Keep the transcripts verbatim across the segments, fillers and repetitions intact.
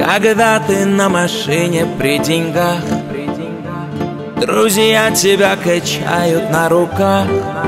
Когда ты на машине при деньгах, друзья тебя качают на руках.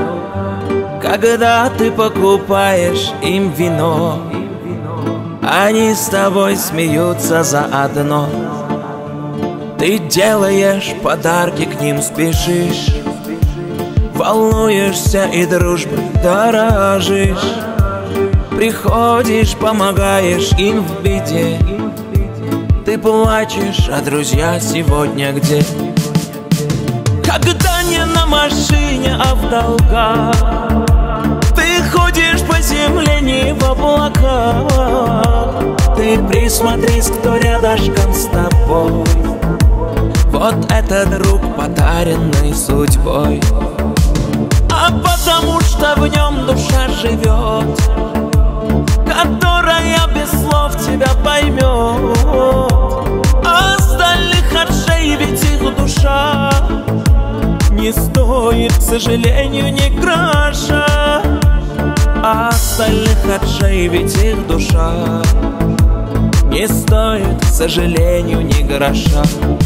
Когда ты покупаешь им вино, они с тобой смеются заодно. Ты делаешь подарки, к ним спешишь, волнуешься и дружбой дорожишь. Приходишь, помогаешь им в беде. Ты плачешь, а друзья сегодня где? Когда не на машине, а в долгах, ты ходишь по земле, не в облаках. Ты присмотрись, кто рядышком с тобой. Вот это друг, подаренный судьбой. А потому что в нем душа живет, которая без слов тебя поймет. А остальных отшей, ведь их душа не стоит, к сожалению, ни гроша. А остальных отшей, ведь их душа не стоит, к сожалению, ни гроша.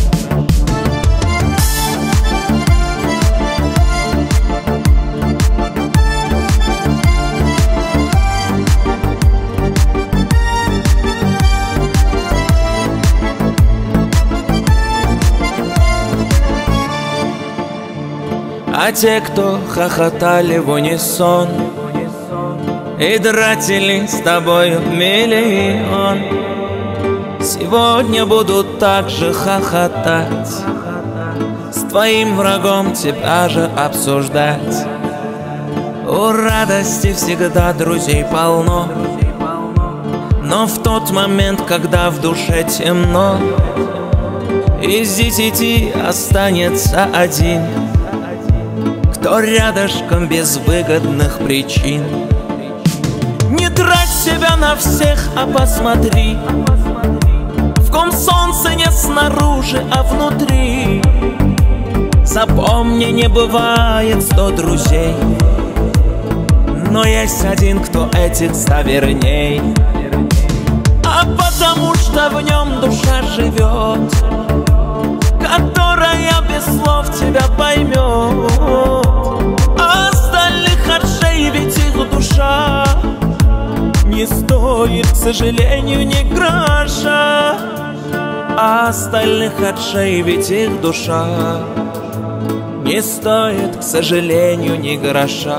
А те, кто хохотали в унисон и тратили с тобою миллион, сегодня будут так же хохотать, с твоим врагом тебя же обсуждать. У радости всегда друзей полно, но в тот момент, когда в душе темно, из десяти останется один, кто рядышком без выгодных причин. Не трать себя на всех, а посмотри, в ком солнце не снаружи, а внутри. Запомни, не бывает сто друзей, но есть один, кто этих ста верней. А потому что в нем душа живет, которая без слов тебя поймет. А остальных отшей, ведь их душа не стоит, к сожалению, ни гроша. А остальных отшей, ведь их душа не стоит, к сожалению, ни гроша.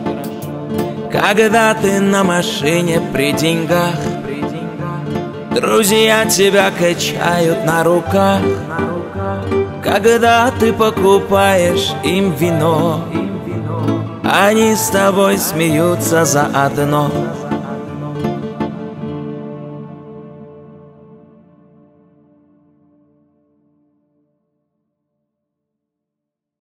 Когда ты на машине при деньгах, друзья тебя качают на руках. Когда ты покупаешь им вино, они с тобой смеются заодно.